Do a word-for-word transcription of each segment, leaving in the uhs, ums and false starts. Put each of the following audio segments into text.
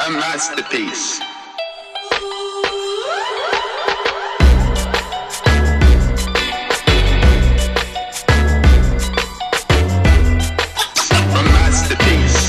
A masterpiece. A masterpiece.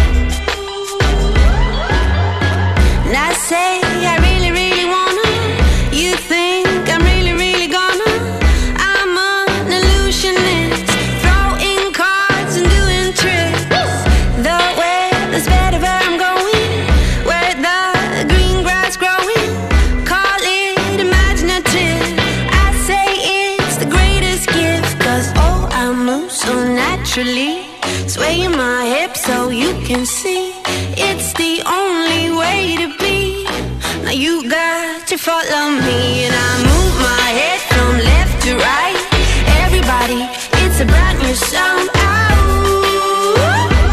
And I say I really, really wanna. You think I'm really, really gonna. I'm an illusionist, throwing cards and doing tricks. The weather's better where I'm going, where the green grass growing. Call it imaginative. I say it's the greatest gift, 'cause oh, I move so naturally, swaying my hips so you can see. It's the only way to be. Now you got to follow me, and I move my head from left to right. Everybody, it's a brand new sound. Ow.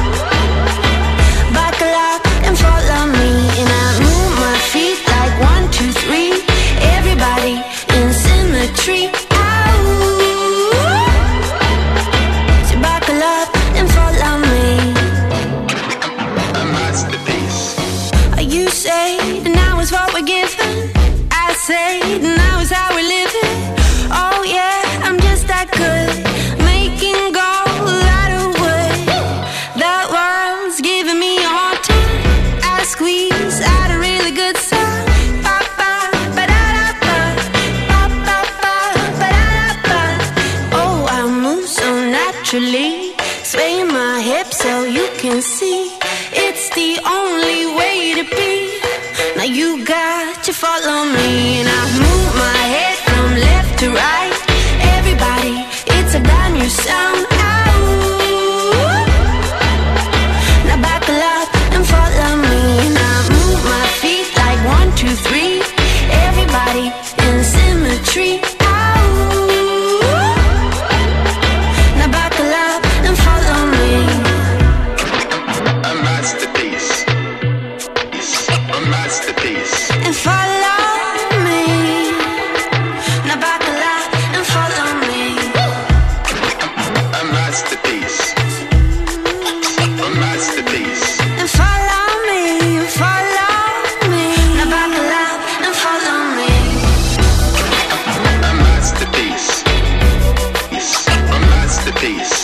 Buckle up and follow me, and I move my feet like one, two, three. Everybody in symmetry. Ow. So buckle up and follow me. A masterpiece. You say that now is what we're given. I say that now is how we live it. Oh yeah, I'm just that good, making gold out of wood. The world's giving me a hard time. I squeeze out a really good sound. Ba ba ba da da ba, ba ba ba ba da da ba. Oh, I move so naturally, swaying my hips so you can see. It's the only way to be. Now you got to follow me, and I move my head from left to right. Everybody, it's a brand new sound. Ow. Now buckle up and follow me, and I move my feet like one, two, three. Everybody in symmetry. Ow. Now buckle up and follow me. A masterpiece. A masterpiece. And follow me. Now buckle up and follow me. A masterpiece. A masterpiece. And follow me, and follow me. Now buckle up and follow me. A masterpiece. A masterpiece.